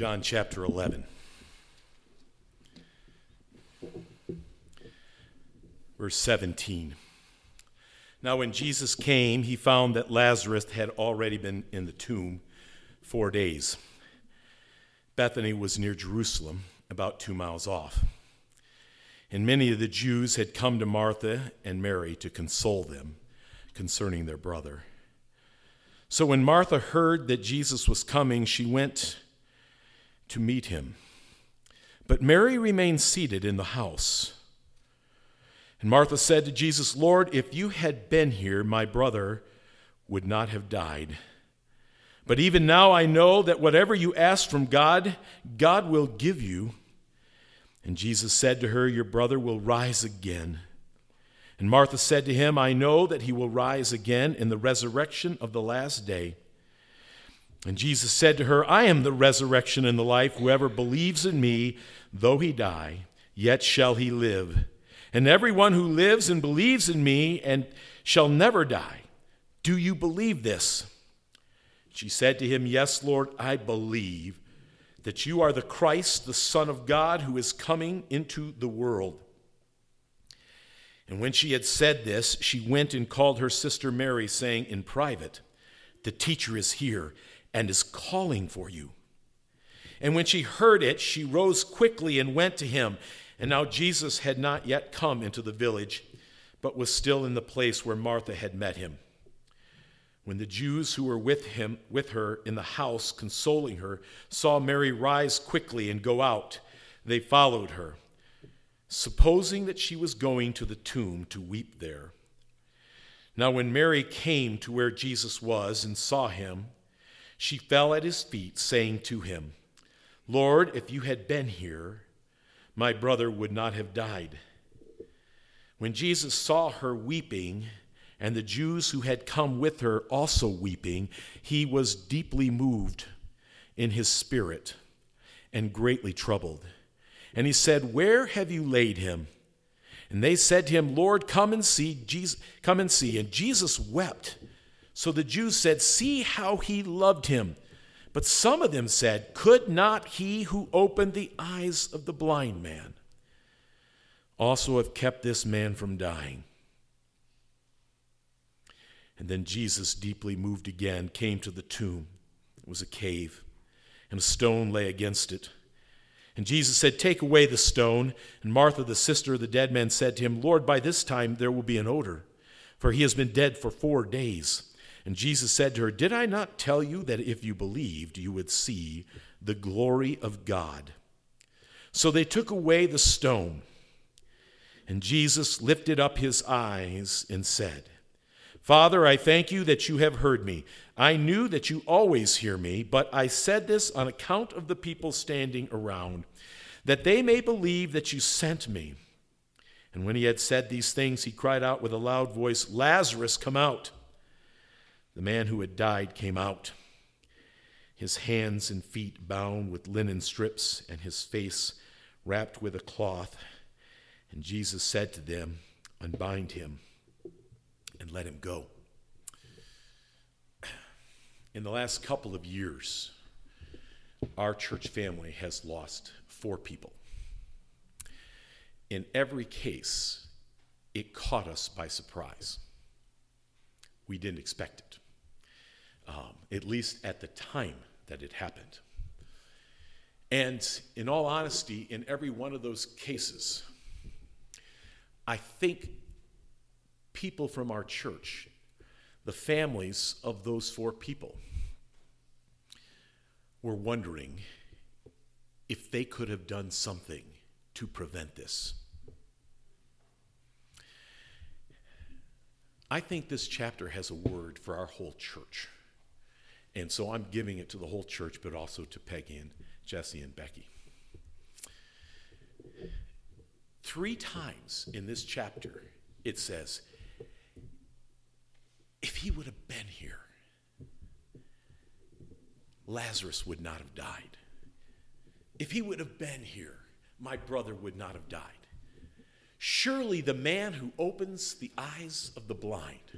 John chapter 11. Verse 17. Now when Jesus came, he found that Lazarus had already been in the tomb 4 days. Bethany was near Jerusalem, about 2 miles off. And many of the Jews had come to Martha and Mary to console them concerning their brother. So when Martha heard that Jesus was coming, she went to meet him. But Mary remained seated in the house. And Martha said to Jesus, "Lord, if you had been here, my brother would not have died. But even now I know that whatever you ask from God, God will give you." And Jesus said to her, "Your brother will rise again." And Martha said to him, "I know that he will rise again in the resurrection of the last day." And Jesus said to her, "I am the resurrection and the life. Whoever believes in me, though he die, yet shall he live. And everyone who lives and believes in me and shall never die. Do you believe this?" She said to him, "Yes, Lord, I believe that you are the Christ, the Son of God, who is coming into the world." And when she had said this, she went and called her sister Mary, saying in private, "The teacher is here and is calling for you." And when she heard it, she rose quickly and went to him. And now Jesus had not yet come into the village, but was still in the place where Martha had met him. When the Jews who were with her in the house, consoling her, saw Mary rise quickly and go out, they followed her, supposing that she was going to the tomb to weep there. Now when Mary came to where Jesus was and saw him, she fell at his feet, saying to him, "Lord, if you had been here, my brother would not have died." When Jesus saw her weeping, and the Jews who had come with her also weeping, he was deeply moved in his spirit and greatly troubled. And he said, "Where have you laid him?" And they said to him, "Lord, come and see." And Jesus wept. So the Jews said, "See how he loved him." But some of them said, "Could not he who opened the eyes of the blind man also have kept this man from dying?" And then Jesus, deeply moved again, came to the tomb. It was a cave, and a stone lay against it. And Jesus said, "Take away the stone." And Martha, the sister of the dead man, said to him, "Lord, by this time there will be an odor, for he has been dead for 4 days." And Jesus said to her, "Did I not tell you that if you believed, you would see the glory of God?" So they took away the stone. And Jesus lifted up his eyes and said, "Father, I thank you that you have heard me. I knew that you always hear me, but I said this on account of the people standing around, that they may believe that you sent me." And when he had said these things, he cried out with a loud voice, "Lazarus, come out." The man who had died came out, his hands and feet bound with linen strips, and his face wrapped with a cloth. And Jesus said to them, "Unbind him and let him go." In the last couple of years, our church family has lost 4 people. In every case, it caught us by surprise. We didn't expect it, at least at the time that it happened. And in all honesty, in every one of those cases, I think people from our church, the families of those 4 people, were wondering if they could have done something to prevent this. I think this chapter has a word for our whole church. And so I'm giving it to the whole church, but also to Peggy and Jesse and Becky. 3 times in this chapter, it says, if he would have been here, Lazarus would not have died. If he would have been here, my brother would not have died. Surely the man who opens the eyes of the blind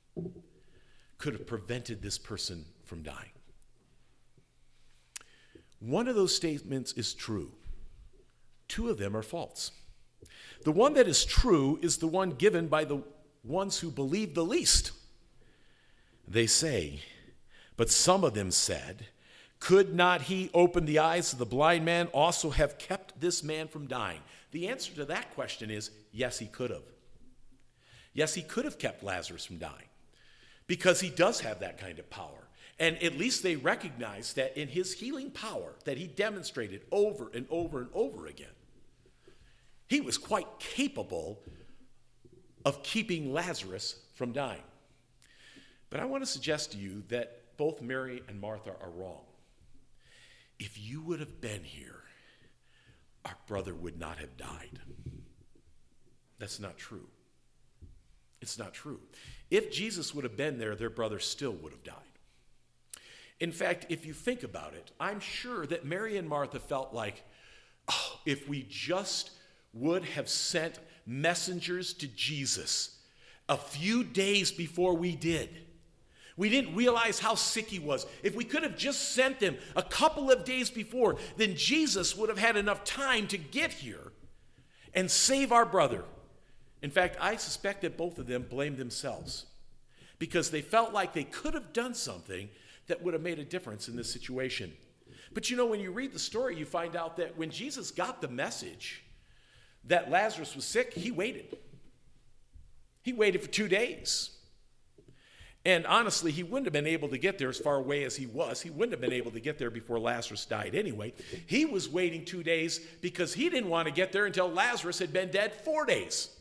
could have prevented this person from dying. One of those statements is true. Two of them are false. The one that is true is the one given by the ones who believe the least. They say, but some of them said, could not he open the eyes of the blind man also have kept this man from dying? The answer to that question is yes, he could have. Yes, he could have kept Lazarus from dying because he does have that kind of power. And at least they recognize that in his healing power that he demonstrated over and over and over again, he was quite capable of keeping Lazarus from dying. But I want to suggest to you that both Mary and Martha are wrong. If you would have been here, our brother would not have died. That's not true. It's not true. If Jesus would have been there, their brother still would have died. In fact, if you think about it, I'm sure that Mary and Martha felt like, oh, if we just would have sent messengers to Jesus a few days before we did. We didn't realize how sick he was. If we could have just sent them a couple of days before, then Jesus would have had enough time to get here and save our brother. In fact, I suspect that both of them blamed themselves because they felt like they could have done something that would have made a difference in this situation. But you know, when you read the story, you find out that when Jesus got the message that Lazarus was sick, he waited. He waited for 2 days. And honestly, he wouldn't have been able to get there as far away as he was. He wouldn't have been able to get there before Lazarus died anyway. He was waiting 2 days because he didn't want to get there until Lazarus had been dead 4 days.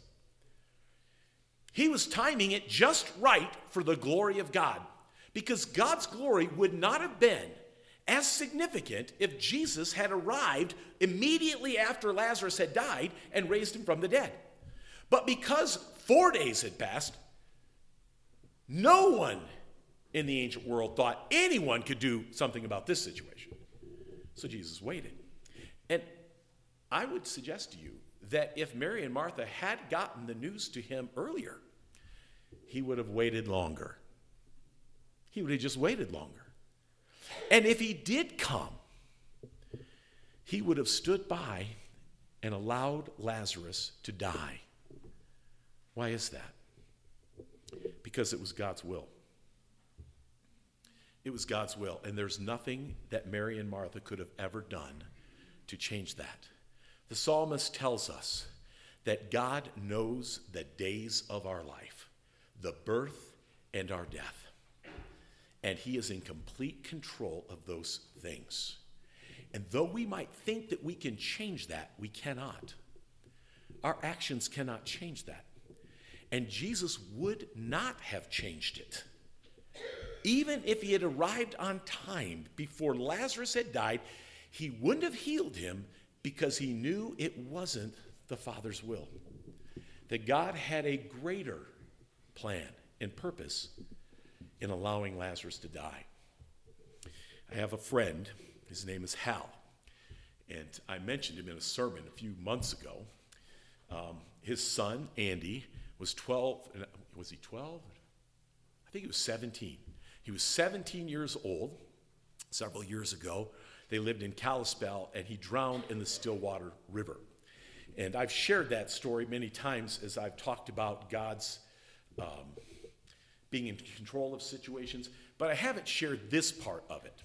He was timing it just right for the glory of God, because God's glory would not have been as significant if Jesus had arrived immediately after Lazarus had died and raised him from the dead. But because 4 days had passed, no one in the ancient world thought anyone could do something about this situation. So Jesus waited. And I would suggest to you that if Mary and Martha had gotten the news to him earlier, he would have waited longer. He would have just waited longer. And if he did come, he would have stood by and allowed Lazarus to die. Why is that? Because it was God's will. It was God's will, and there's nothing that Mary and Martha could have ever done to change that. The psalmist tells us that God knows the days of our life, the birth and our death. And he is in complete control of those things. And though we might think that we can change that, we cannot. Our actions cannot change that. And Jesus would not have changed it. Even if he had arrived on time before Lazarus had died, he wouldn't have healed him because he knew it wasn't the Father's will. That God had a greater plan and purpose in allowing Lazarus to die. I have a friend, his name is Hal, and I mentioned him in a sermon a few months ago. His son, Andy, was 12, was he 12? I think he was 17. He was 17 years old several years ago. They lived in Kalispell, and he drowned in the Stillwater River. And I've shared that story many times as I've talked about God's being in control of situations, but I haven't shared this part of it.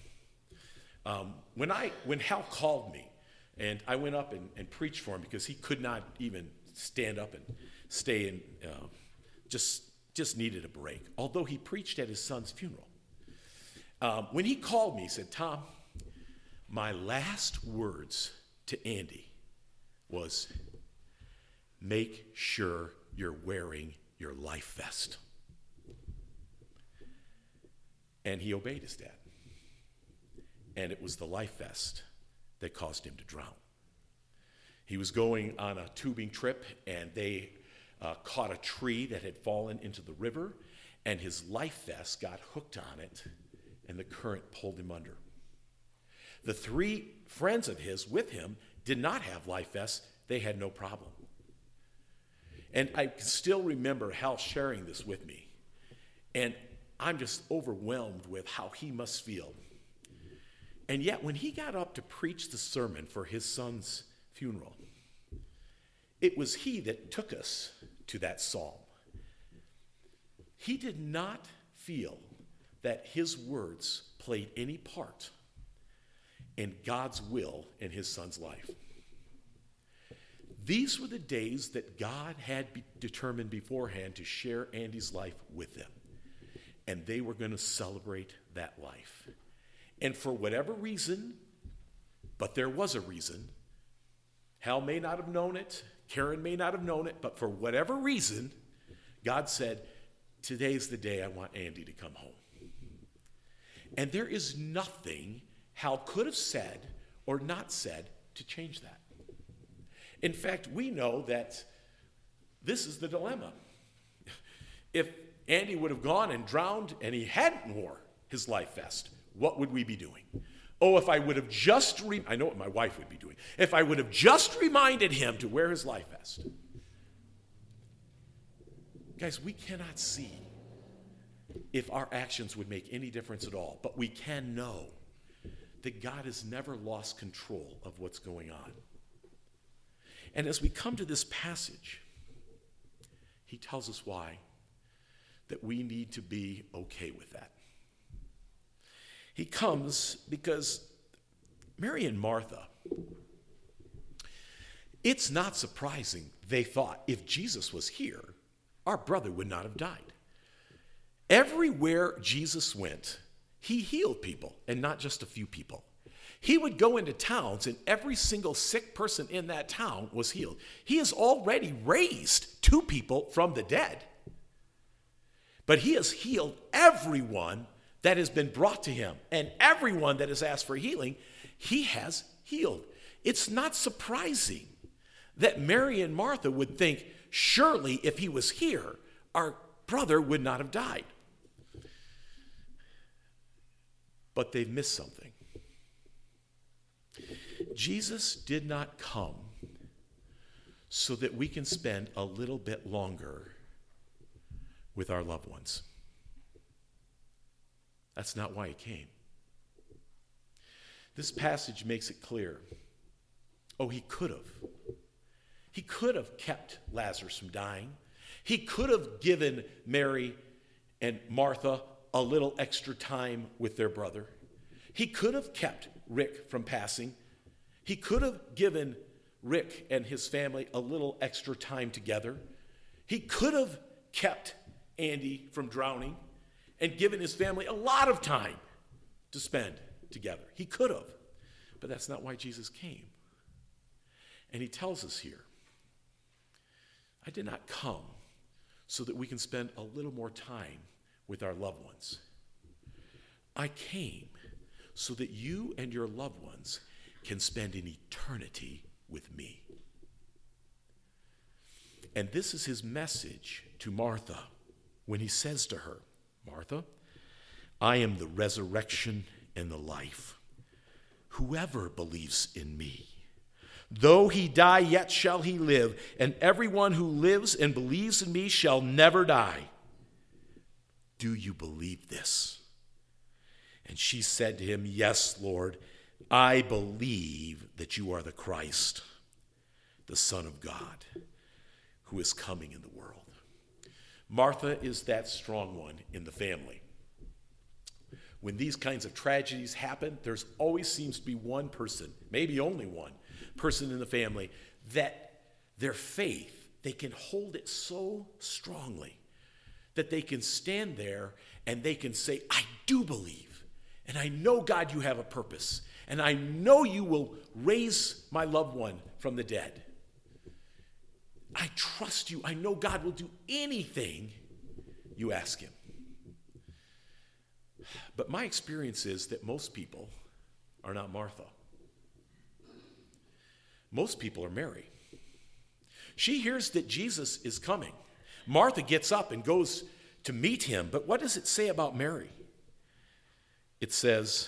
When Hal called me, and I went up and preached for him because he could not even stand up and stay and just needed a break, although he preached at his son's funeral. When he called me, he said, "Tom, my last words to Andy was, make sure you're wearing your life vest." And he obeyed his dad. And it was the life vest that caused him to drown. He was going on a tubing trip, and they caught a tree that had fallen into the river, and his life vest got hooked on it, and the current pulled him under. The 3 friends of his with him did not have life vests. They had no problem. And I still remember Hal sharing this with me. And I'm just overwhelmed with how he must feel. And yet, when he got up to preach the sermon for his son's funeral, it was he that took us to that psalm. He did not feel that his words played any part in God's will in his son's life. These were the days that God had determined beforehand to share Andy's life with them. And they were going to celebrate that life. And for whatever reason, but there was a reason, Hal may not have known it, Karen may not have known it, but for whatever reason, God said, today's the day I want Andy to come home. And there is nothing Hal could have said or not said to change that. In fact, we know that this is the dilemma. If Andy would have gone and drowned and he hadn't wore his life vest, what would we be doing? Oh, if I would have just, I know what my wife would be doing. If I would have just reminded him to wear his life vest. Guys, we cannot see if our actions would make any difference at all, but we can know that God has never lost control of what's going on. And as we come to this passage, he tells us why, that we need to be okay with that. He comes because Mary and Martha, it's not surprising they thought if Jesus was here, our brother would not have died. Everywhere Jesus went, he healed people, and not just a few people. He would go into towns, and every single sick person in that town was healed. He has already raised 2 people from the dead. But he has healed everyone that has been brought to him. And everyone that has asked for healing, he has healed. It's not surprising that Mary and Martha would think, surely if he was here, our brother would not have died. But they've missed something. Jesus did not come so that we can spend a little bit longer with our loved ones. That's not why he came. This passage makes it clear. Oh, he could have. He could have kept Lazarus from dying. He could have given Mary and Martha a little extra time with their brother. He could have kept Rick from passing. He could have given Rick and his family a little extra time together. He could have kept Andy from drowning and given his family a lot of time to spend together. He could have, but that's not why Jesus came. And he tells us here, I did not come so that we can spend a little more time with our loved ones. I came so that you and your loved ones can spend an eternity with me. And this is his message to Martha when he says to her, Martha, I am the resurrection and the life. Whoever believes in me, though he die, yet shall he live, and everyone who lives and believes in me shall never die. Do you believe this? And she said to him, Yes, Lord, I believe that you are the Christ, the Son of God, who is coming in the world. Martha is that strong one in the family. When these kinds of tragedies happen, there's always seems to be one person, maybe only one person in the family, that their faith, they can hold it so strongly that they can stand there and they can say, I do believe. And I know, God, you have a purpose. And I know you will raise my loved one from the dead. I trust you. I know God will do anything you ask him. But my experience is that most people are not Martha. Most people are Mary. She hears that Jesus is coming. Martha gets up and goes to meet him. But what does it say about Mary? It says,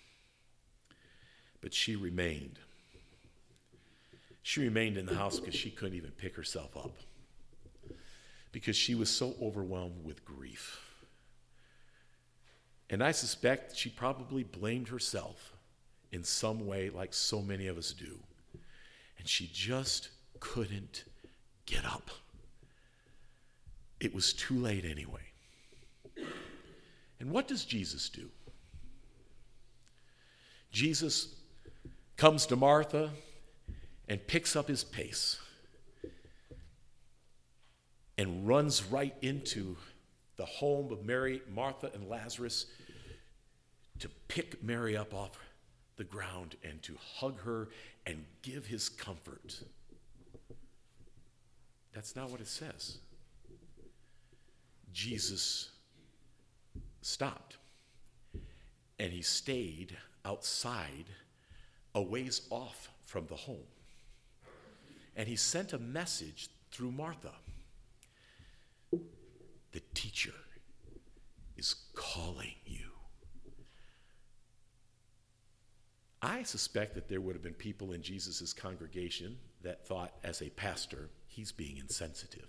but she remained. She remained in the house because she couldn't even pick herself up, because she was so overwhelmed with grief. And I suspect she probably blamed herself in some way like so many of us do. And she just couldn't get up. It was too late anyway. And what does Jesus do? Jesus comes to Martha and picks up his pace and runs right into the home of Mary, Martha, and Lazarus to pick Mary up off the ground and to hug her and give his comfort. That's not what it says. Jesus stopped and he stayed outside a ways off from the home. And he sent a message through Martha. The teacher is calling you. I suspect that there would have been people in Jesus' congregation that thought, as a pastor, he's being insensitive.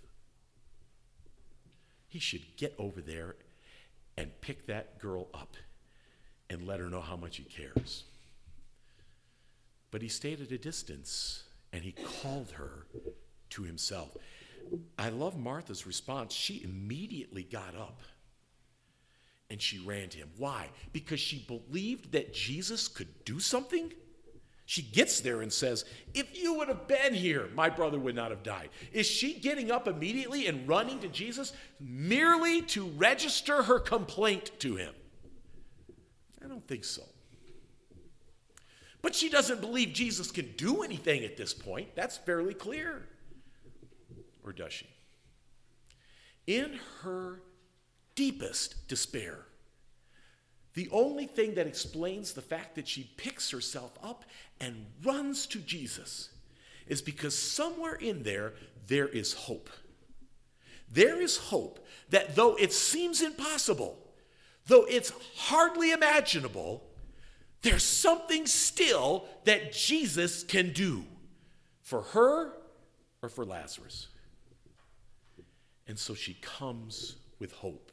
He should get over there and pick that girl up and let her know how much he cares. But he stayed at a distance and he called her to himself. I love Martha's response. She immediately got up and she ran to him. Why? Because she believed that Jesus could do something. She gets there and says, if you would have been here, my brother would not have died. Is she getting up immediately and running to Jesus merely to register her complaint to him? I don't think so. But she doesn't believe Jesus can do anything at this point. That's fairly clear. Or does she? In her deepest despair, the only thing that explains the fact that she picks herself up and runs to Jesus is because somewhere in there is hope. There is hope that though it seems impossible, though it's hardly imaginable, there's something still that Jesus can do for her or for Lazarus. And so she comes with hope.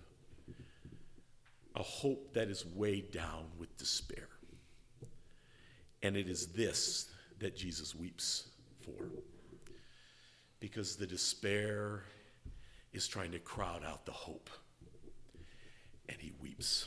A hope that is weighed down with despair. And it is this that Jesus weeps for. Because the despair is trying to crowd out the hope. And he weeps.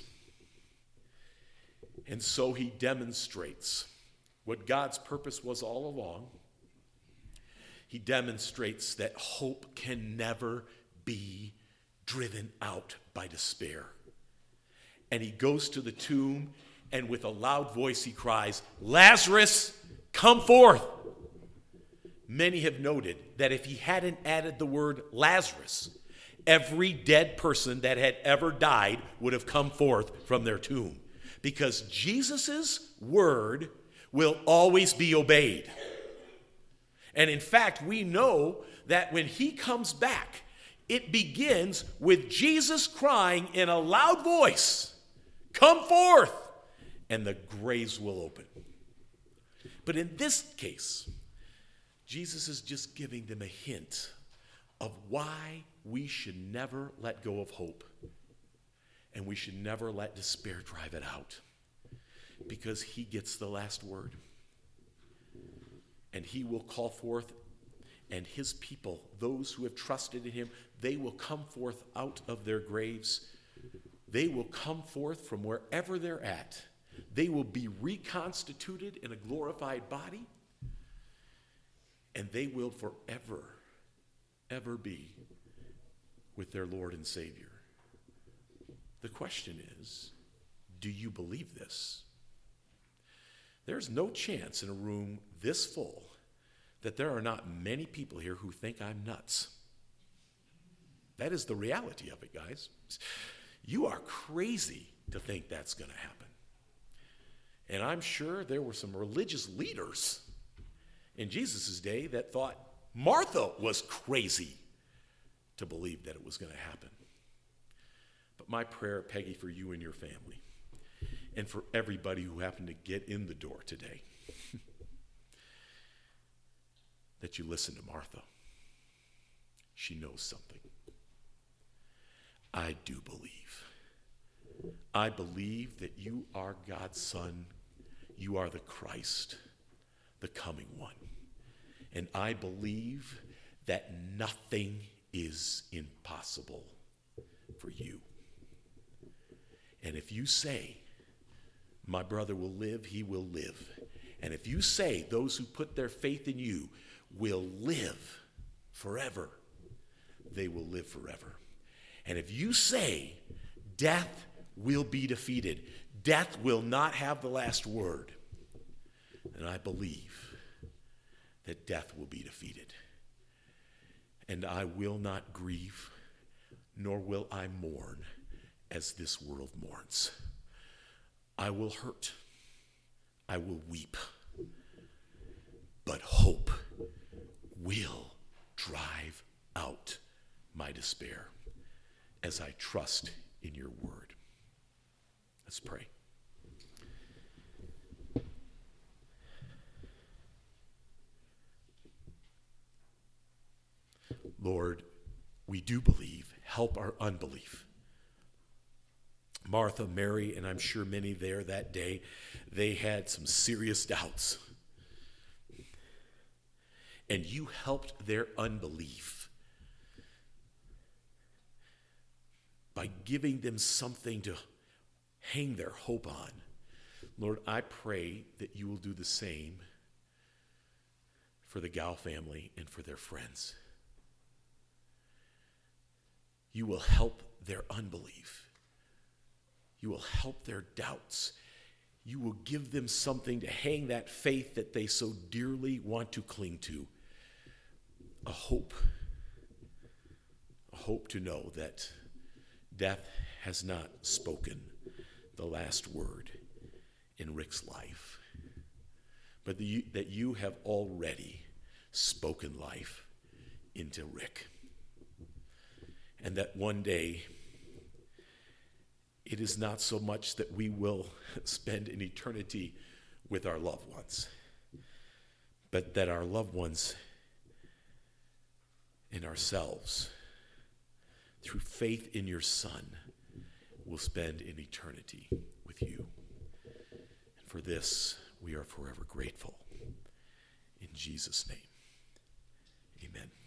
And so he demonstrates what God's purpose was all along. He demonstrates that hope can never be driven out by despair. And he goes to the tomb, and with a loud voice he cries, Lazarus, come forth. Many have noted that if he hadn't added the word Lazarus, every dead person that had ever died would have come forth from their tomb. Because Jesus' word will always be obeyed. And in fact, we know that when he comes back, it begins with Jesus crying in a loud voice, come forth, and the graves will open. But in this case, Jesus is just giving them a hint of why we should never let go of hope. And we should never let despair drive it out. Because he gets the last word. And he will call forth, and his people, those who have trusted in him, they will come forth out of their graves. They will come forth from wherever they're at. They will be reconstituted in a glorified body. And they will forever, ever be with their Lord and Savior. The question is, do you believe this? There's no chance in a room this full that there are not many people here who think I'm nuts. That is the reality of it, guys. You are crazy to think that's going to happen. And I'm sure there were some religious leaders in Jesus' day that thought Martha was crazy to believe that it was going to happen. But my prayer, Peggy, for you and your family, and for everybody who happened to get in the door today, that you listen to Martha. She knows something. I do believe. I believe that you are God's son. you are the Christ, the coming one. And I believe that nothing is impossible for you. And if you say, my brother will live, he will live. And if you say those who put their faith in you will live forever, they will live forever. And if you say death will be defeated, death will not have the last word, then I believe that death will be defeated. And I will not grieve, nor will I mourn as this world mourns. I will hurt, I will weep, but hope will drive out my despair as I trust in your word. Let's pray. Lord, we do believe. Help our unbelief. Martha, Mary, and I'm sure many there that day, they had some serious doubts. And you helped their unbelief by giving them something to hang their hope on. Lord, I pray that you will do the same for the Gow family and for their friends. You will help their unbelief. You will help their doubts. You will give them something to hang that faith that they so dearly want to cling to. A hope to know that death has not spoken the last word in Rick's life, but that you have already spoken life into Rick. And that one day, it is not so much that we will spend an eternity with our loved ones, but that our loved ones and ourselves, through faith in your Son, will spend an eternity with you. And for this, we are forever grateful. In Jesus' name, amen.